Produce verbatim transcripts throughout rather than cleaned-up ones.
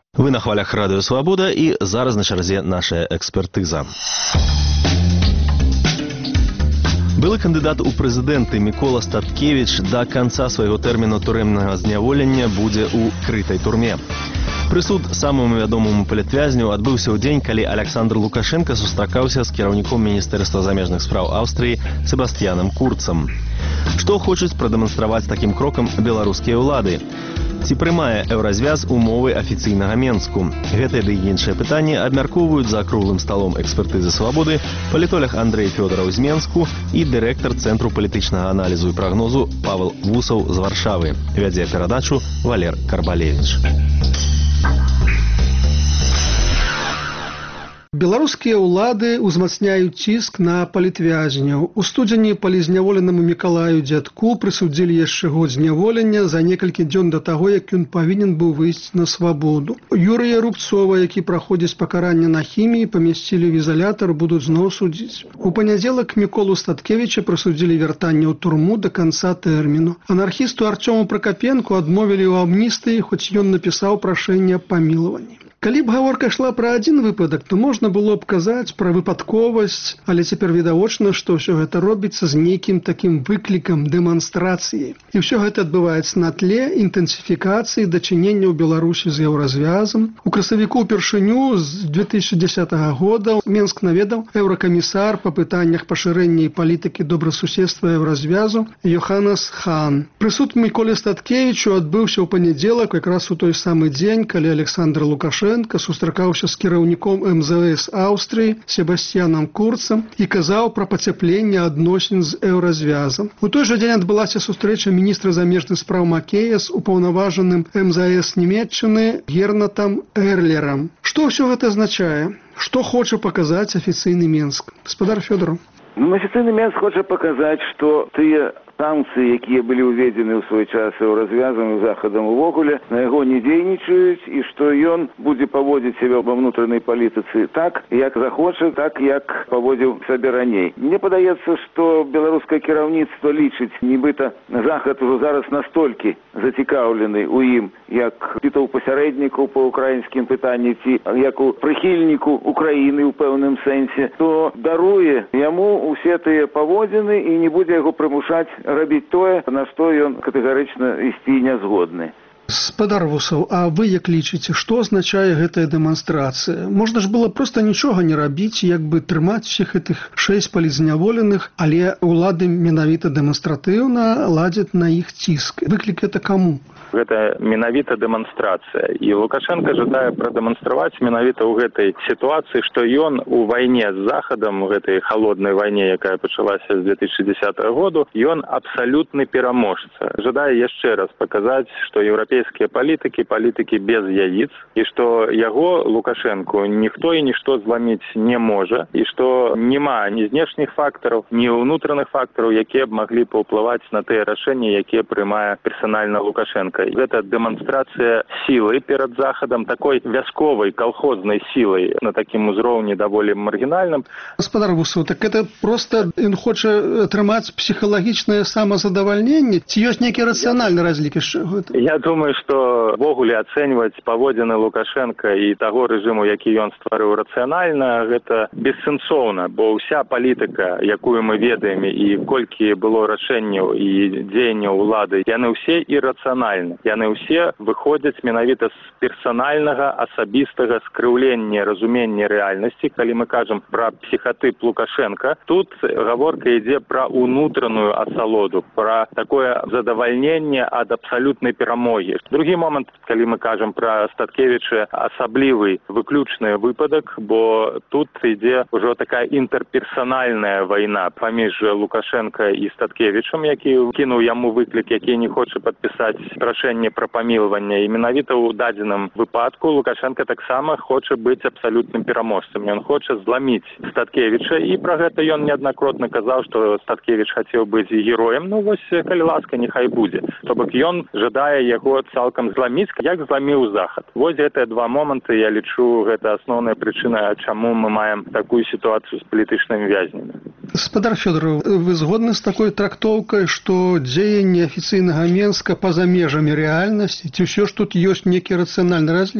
Вы на хвалях Радыё Свабода, і зараз на чарзе наша экспертыза. Былы кандыдат у прэзідэнты Мікола Статкевіч да канца свайго тэрміну турэмнага зняволення будзе ў крытай турме. Прысуд самому вядомаму палітвязню адбыўся ў дзень, калі Александр Лукашенко сустракаўся з кіраўніком Міністэрства замежных спраў Аўстрыі Себастьянам Курцам. Што хочуць прадэманстраваць такім крокам беларускія ўлады? Ці прымае еўразвяз умовы афіцыйнага Менску? Гэтыя ды іншыя пытанні абмяркоўваюць за круглым сталом экспертызы Свабоды палітолог Андрэй Фёдараў з Менску і дырэктар Цэнтру палітычнага аналізу і прагнозу Павел Вусаў з Варшавы. Вядзе перадачу Валер Карбалевіч. Беларускія ўлады ўзмацняюць ціск на палітвязняў. У студзені палізняволенаму Мікалаю Дзядку прысудзілі яшчэ год зняволення за некалькі дзён да таго, як ён павінен быў выйсці на свабоду. Юрыя Рубцова, які праходзіць пакаранне на хіміі, памясцілі ў ізалятар, будуць зноў судзіць. У панядзелак Міколу Статкевіча прысудзілі вяртанне ў турму да канца тэрміну. Анархісту Арцёму Пракапенку адмовілі ў амністыі, хоць ён напісаў прашэнне аб памілаванні. Калі б гаворка ішла пра адзін выпадак, то можна было б казаць пра выпадковасць, але цяпер відавочна, што ўсё гэта робіцца з нейкім такім выклікам дэманстрацыі. І ўсё гэта адбываецца на тле інтэнсіфікацыі дачынення ў Беларусі з еўразвязам. У красавіку ўпершыню з две тысячи дзесятага года Менск наведаў еўракамісар па пытаннях пашырэння і палітыкі добрасуседства еўразвязу Йоханнес Хан. Прысуд Міколе Статкевічу адбыўся ў панядзелак, якраз у той самы дзень, калі Александр Лукашенко сустракаўся з кіраўніком эм зэ эс Аўстрыі Себастьянам Курцам і казаў пра пацяпленне адносін з еўразвязам. У той жа дзень адбылася сустрэча міністра замежных спраў Макея з упаўнаважаным эм зэ эс Нямецчыны Гернатам Эрлерам. Што ўсё гэта азначае? Што хоча паказаць афіцыйны Менск? Гаспадар Фёдараў. Ну, афіцыйны Менск хоча паказаць, што тыя санкцыі, якія былі ўведзены ў свой час еўразвязам і захадам увогуле, на яго не дзейнічаюць і што ён будзе паводзіць сябе ва ўнутранай палітыцы так, як захоча, так, як паводзіў сабе раней. Мне падаецца, што беларускае кіраўніцтва лічыць, нібыта захад ужо зараз настолькі зацікаўлены ў ім, як ці ў пасярэдніку па ўкраінскім пытанні, ці як у прыхільніку Украіны ў пэўным сэнсе, то даруе яму усе тыя паводзіны і не будзе яго прымушаць рабіць тое, на што ён катэгарычна ісці не згодны. Гаспадар Вусаў, а вы як лічыце, што азначае гэтая дэманстрацыя? Можна ж было проста нічога не рабіць, як бы трымаць усіх гэтых шэсць палізняволеных, але ўлады менавіта дэманстратыўна ладзяць на іх ціск. Выклік гэта каму? Гэта менавіта дэманстрацыя. І Лукашенко жадае прадэманстраваць менавіта ў гэтай сітуацыі, што ён у вайне з Захадам, у гэтай халоднай вайне, якая пачалася з две тысячи дзесятага году, ён абсалютны пераможца. Жадае яшчэ раз паказаць, што еўрапейскія палітыкі, палітыкі без яіц, і што яго, Лукашенку, ніхто і нішто зламіць не можа, і што няма ні знешніх фактараў, ні ўнутраных фактараў, якія б маглі паўплываць на тыя рашэнні, якія прымае персанальна Лукашенко. Гэта дэманстрацыя сілы перад Захадам, такой вясковай, калхознай сілай на такім узроўні даволі маргінальным. Гаспадар Вусаў, так это проста ён хоча атрымаць псіхалагічнае самазадавальненне? Ці ёсць нейкі рацыянальны разлік яшчэ гэта? Я думаю, што ввогуле ацэньваць паводзіны Лукашенка і таго рэжыму, які ён стварыў рацыянальна, гэта бессэнсоўна, бо ўся палітыка, якую мы ведаем, і колькі было рашэнняў і дзеянняў улады, яны ўсе іррацыянальны. Яны ўсе выходзяць менавіта з персанальнага, асабістага скрыўлення разумення рэальнасці. Калі мы кажам пра псіхатып Лукашенка, тут гаворка ідзе пра ўнутраную асалоду, пра такое задавальненне ад абсалютнай перамогі. Другі момант, калі мы кажам пра Статкевіча, асаблівы выключны выпадак, бо тут ідзе ўжо такая інтэрперсанальная вайна паміж Лукашенка і Статкевічам, які кінуў яму выклік, які не хоча падпісаць рашэнне пра памілаванне. І менавіта ў дадзеным выпадку Лукашенко таксама хоча быць абсалютным пераможцам. Ён хоча зламіць Статкевіча, і пра гэта ён неаднакратна казаў, што Статкевіч хацеў быць героем. Ну вось, калі ласка, няхай будзе. То бок ён жадае яго цалкам зламіць, як зламіў Захад. Вось гэтыя два моманты, я лічу, гэта асноўная прычына, чаму мы маем такую сітуацыю з палітычнымі вязнямі. Гаспадар Фёдараў, вы згодны з такой трактоўкай, што дзеянне афіцыйнага Менска па-за межамі рэальнасці, ці ўсё ж тут ёсць нейкі рацыянальны разлік?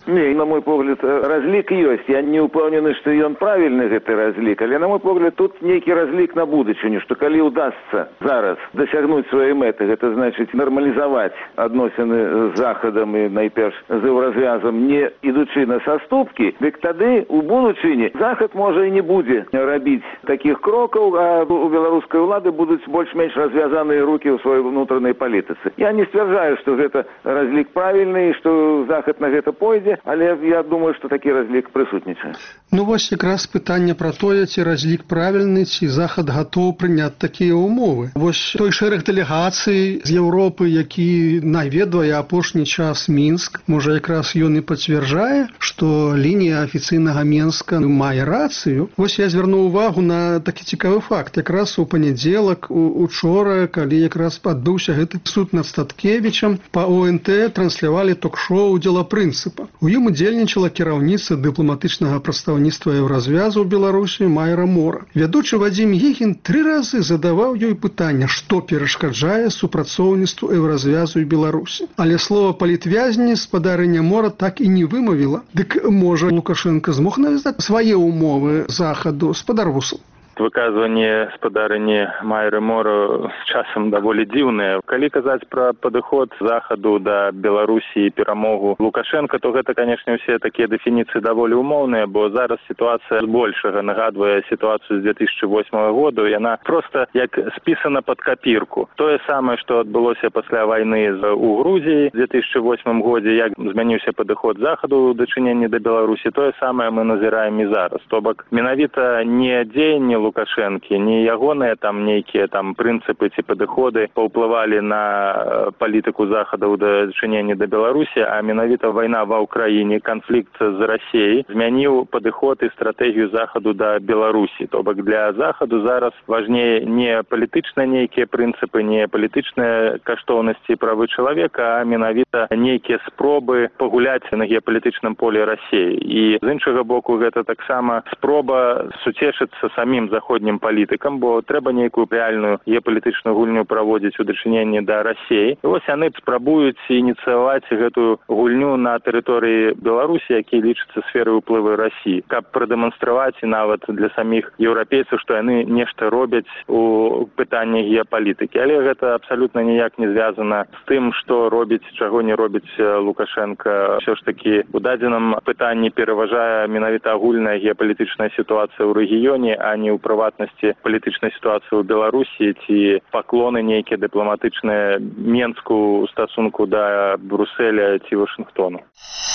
Не, на мой погляд, разлік ёсць. Я не ўпэўнены, што ён правільны, гэты разлік. Але, на мой погляд, тут нейкі разлік на будучыню, што калі ўдасца зараз дасягнуць свае мэты, гэта значыць нармалізаваць адносіны з Захадам і найперш з еўразвязам, не ідучы на саступкі, дык тады у будучыні Захад можа і не будзе рабіць такіх крокаў, а у беларускай улады будуць больш-менш развязаныя рукі ў сваёй внутранай палітыцы. Я не сцвярджаю, што гэта разлік правільны і што Захад на гэта пойдзе, але я думаю, што такі разлік прысутнічае. Ну вось якраз пытанне пра тое, ці разлік правільны, ці Захад гатоў прыняць такія ўмовы. Вось той шэраг дэлегацый з Еўропы, які наведвае апошні час Мінск, можа якраз ён і пацвярджае, што лінія афіцыйнага Мінска мае рацыю. Вось я звярнуў увагу на такі цікавы факт. Якраз у панядзелак, учора, калі якраз адбыўся гэты суд над Статкевічам, па О Н Т транслявалі ток-шоу «Дзела прынцыпа». У ім удзельнічала кіраўніца дыпламатычнага прадстаўніцтва еўразвязу ў Беларусі Майра Мора. Вядучы Вадзім Егін тры разы задаваў ёй пытанне, што перашкаджае супрацоўніцтву еўразвязу і Беларусі. Але слова палітвязні спадарыня Мора так і не вымавіла. Дык можа Лукашенко змог навязаць свае ўмовы Захаду спадарвусу? Выказванне спадарыні Майры Мора з часам даволі дзіўнае. Калі казаць пра падыход Захаду да Беларусі і перамогу Лукашенка, то гэта, канешне, усе такія дэфініцыі даволі умоўныя, бо зараз сітуацыя збольшага нагадвае сітуацыю з две тысячы восьмага году. Яна проста як спісана пад капірку. Тое самае, што адбылося пасля вайны у Грузіі в две тысячы восьмым годзе, як змяніўся падыход Захаду ў дачыненні да Беларусі, тое самае мы назіраем і зараз. То бок, менавіта не дзеянне Лукашэнкі, не ягоныя там нейкія там прынцыпы ці падыходы паўплывалі на палітыку Захада ў дачыненні да Беларусі, а менавіта вайна ва ўкраіне, канфлікт з Расіяй змяніў падыход і стратэгію Захаду да Беларусі. То бок для Захаду зараз важней не палітычныя нейкія прынцыпы, не палітычныя каштоўнасці і правы чалавека, а менавіта нейкія спробы пагуляць на геапалітычным полі Расіі. І з іншага боку гэта таксама спроба суцешыцца самім заходнім палітыкам, бо трэба нейкую рэальную геапалітычную гульню праводзіць у дачыненні да Расіі. І вось яны спрабуюць ініцыяваць гэтую гульню на тэрыторыі Беларусі, які лічыцца сферай уплыву Расіі, каб прадэманстраваць і нават для саміх еўрапейцаў, што яны нешта робяць у пытанні геапалітыкі. Але гэта абсалютна ніяк не звязана з тым, што робіць, чаго не робіць Лукашенка. Ўсё ж такі у дадзеным пытанні пераважае менавіта агульная геапалітычная сітуацыя ў рэгіёне, а не ў прыватнасці палітычнай сітуацыі ў Беларусі ці паклоны нейкія дыпламатычныя Менску ў стасунку да Бруселя ці Вашынгтону.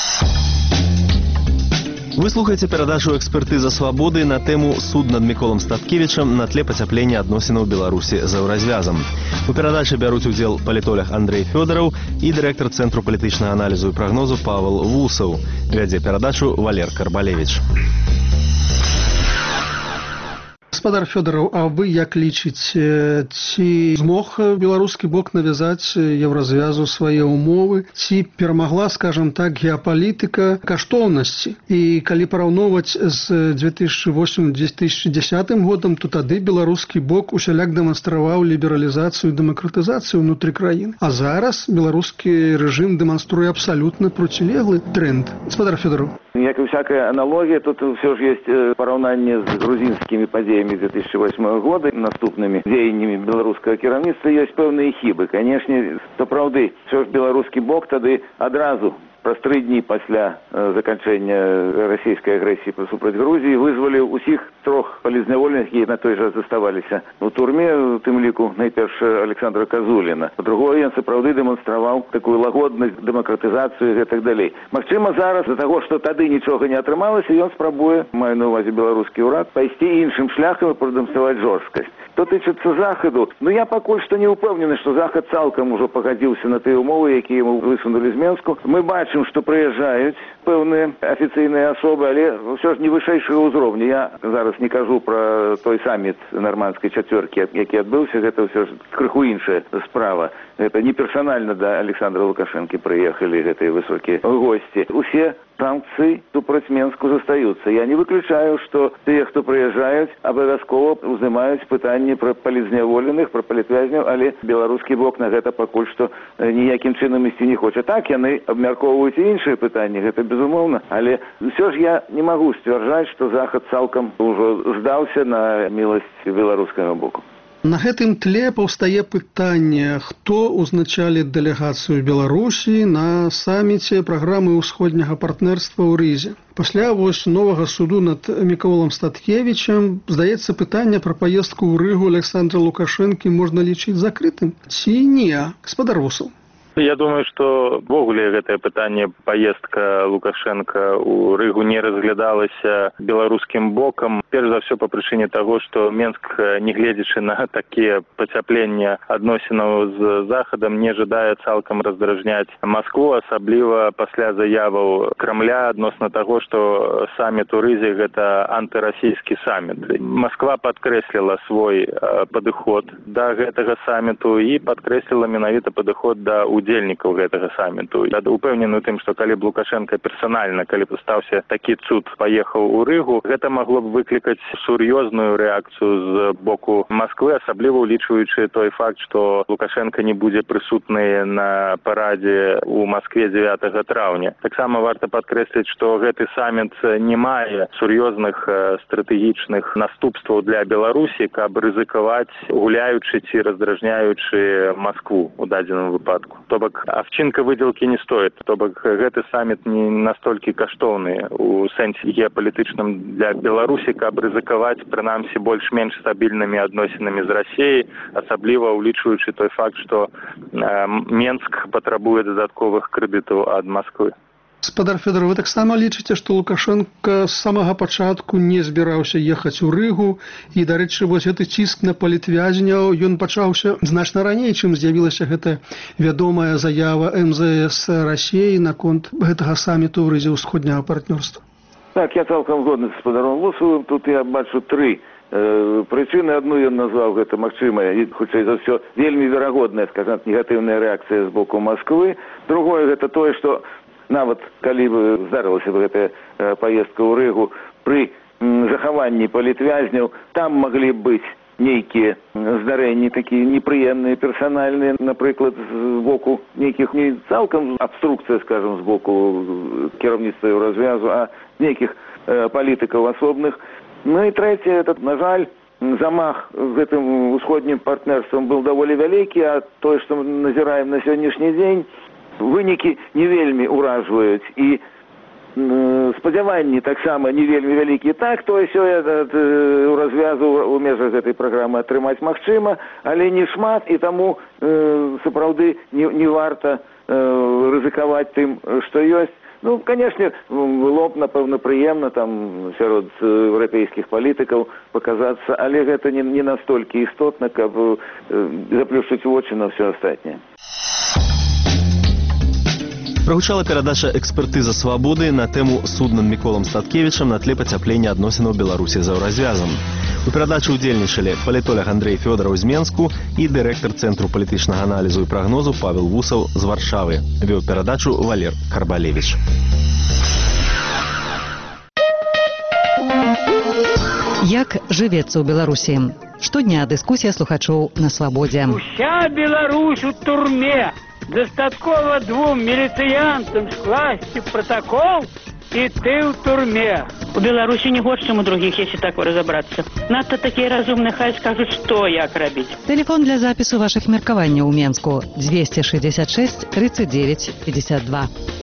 Вы слухаеце перадачу «Экспертыза свабоды» на тэму «Суд над Міколам Статкевічам на тле пацяплення адносінаў Беларусі з еўразвязам». У перадачы бяруць удзел палітолог Андрэй Фёдараў і дырэктар Цэнтру палітычнага аналізу і прагнозу Павел Вусаў. Вядзе перадачу Валер Карбалевіч. Гаспадар Фёдараў, а вы як лічыце, ці змог беларускі бок навязаць еўразвязу свае ўмовы, ці перамагла, скажам так, геапалітыка каштоўнасці? І калі параўноўваць з две тысячы восьмым - две тысячи дзесятым годам, то тады беларускі бок усяляк дэманстраваў лібералізацыю і дэмакратызацыю ўнутры краін. А зараз беларускі рэжым дэманструе абсалютна процілеглы тренд. Гаспадар Фёдараў. Як і всякая аналогія, тут все ж есть параўнанне з грузінскімі падзеямі две тысячи восьмого года, наступнымі дзеяннямі беларускага кіраўніцтва ёсць пэўныя хібы. Канешне, сапраўды, все ж беларускі бок тады адразу праз тры дні пасля э, заканчэння расійскай агрэсіі супраць Грузіі вызваліў усіх трох палізняволеных, які на той жа заставаліся у турме, у тым ліку найперш Александра Казуліна. Па-другое, ён сапраўды дэманстраваў такую лагоднасць, дэмакратызацыю і гэтак далей. Магчыма, зараз з-за таго, што тады нічога не атрымалася, ён спрабуе, маю на ўвазе беларускі ўрад, пайсці іншым шляхам і прадэманстраваць жорсткасць. Што тычыцца Захаду, ну я пакуль што не ўпэўнены, што Захад цалкам ужо пагадзіўся на тыя ўмовы, якія яму высунулі з Менску. Мы бачым, што прыязджаюць пэўныя афіцыйныя асобы, але ўсё ж не вышэйшага ўзроўня. Я зараз не кажу пра той саміт нармандскай чацвёркі, які адбыўся, гэта ўсё ж крыху іншая справа. Гэта не персанальна да Александра Лукашэнкі прыехалі гэтыя высокія госці. Усе санкции супраць Менску застаюцца. Я не выключаю, што тыя, хто прыязджаюць, абавязкова узнімаюць пытанні пра палізняволеных, пра палітвязняў, але беларускі бок на гэта пакуль што ніякім чынам ісці не хоча. Так, яны абмяркоўваюць і іншыя пытанні, гэта безумоўна, але ўсё ж я не магу сцвярджаць, што Захад цалкам ужо здаўся на міласць беларускага боку. На гэтым тле паўстае пытанне, хто узначаліць дэлегацыю Беларусі на саміце праграмы ўсходняга партнерства ў Рызе. Пасля вось новага суду над Міколам Статкевічам, здаецца, пытанне пра паездку ў Рыгу Александра Лукашэнкі можна лічыць закрытым. Ці не, гаспадар Вусаў? Я думаю, што ввогуле гэтае пытанне паездка Лукашенка ў Рыгу не разглядалася беларускім бокам. Перш за ўсё па прычыне таго, што Менск, нягледзячы на такія пацяпленне адносінаў з Захадам, не жадае цалкам раздражняць Маскву, асабліва пасля заяваў Крамля адносна таго, што саміт у Рызе гэта антырасійскі саміт. Масква падкрэсліла свой падыход да гэтага саміту і падкрэсліла менавіта падыход да удзельнікаў гэтага саміту. Я упэўнены ў тым, што калі б Лукашенка персанальна, калі б стаўся такі цуд, паехаў у Рыгу, гэта магло б выклікаць сур'ёзную рэакцыю з боку Масквы, асабліва ўлічваючы той факт, што Лукашенка не будзе прысутны на парадзе ў Маскве дзевятага траўня. Таксама варта падкрэсліць, што гэты саміт не мае сур'ёзных стратэгічных наступстваў для Беларусі, каб рызыкаваць, гуляючы ці раздражняючы Маскву ў дадзеным выпадку. То бок авчынка выдзелкі не стоіць, то бок гэты саміт не настолькі каштоўны у сэнсе геапалітычным для Беларусі, каб рызыкаваць прынамсі больш-менш стабільнымі адносінамі з Расіяй, асабліва ўлічваючы той факт, што э, Менск патрабуе дадатковых крэдытаў ад Масквы. Гаспадар Фёдор, вы таксама лічыце, што Лукашенка з самага пачатку не збіраўся ехаць у Рыгу, і, дарэчы, вось гэты ціск на палітвязняў, ён пачаўся значна раней, чым з'явілася гэтая вядомая заява эм зэ эс Расіі наконт гэтага саміту ў Рызе ўсходняга партнёрства. Так, я цалкам згодны з гаспадаром Вусавым. Тут я бачу тры э, прычыны. Адну ён назваў, гэта магчымая, і хутчэй за ўсё вельмі верагодная, скажам, негатыўная рэакцыя з боку Масквы. Другое гэта тое, што нават калі бы здарылася бы гэтая э, паездка ў Рыгу, пры м, захаванні палітвязняў, там маглі быць нейкія здарэнні такія непрыемныя, персанальныя, напрыклад, з боку нейкіх не цалкам абструкцыя, скажам, з боку кіраўніцтва развязу, а нейкіх э, палітыкаў асобных. Ну і трэцяе, это, на жаль, замах з гэтым усходнім партнерствам быў даволі вялікі, а тое, што мы назіраем на сённяшні дзень, вынікі не вельмі ўражваюць, і э, спадзяванні таксама не вельмі вялікія. Так, тое сёе э, у развязу ў межах гэтай праграмы атрымаць магчыма, але не шмат, і таму э, сапраўды не, не варта э, рызыкаваць тым, што ёсць. Ну, канешне, было б, напэўна, прыемна там сярод еўрапейскіх палітыкаў паказацца, але гэта не, не настолькі істотна, каб э, заплюшчыць вочы на ўсё астатняе. Прагучала перадача «Экспертыза свабоды» на тэму суд над Міколам Статкевічам на тле пацяплення адносінаў Беларусі з еўразвязам. У перадачы ўдзельнічалі палітолог Андрэй Фёдараў з Менску і дырэктар Цэнтру палітычнага аналізу і прагнозу Павел Вусаў з Варшавы. Вёў перадачу Валер Карбалевіч. Як жывецца ў Беларусі? Штодня дыскусія слухачоў на свабодзе. Уся Беларусь у турме. Дастаткова двум міліцыянтам скласці протокол, і ты ў турме. У Беларусі не горш, чым у другіх, если так разобраться. Надто такія разумныя, хай скажуць, што як рабіць. Тэлефон для запісу вашых меркаванняў у Менску двести шестьдесят шесть тридцать девять пятьдесят два.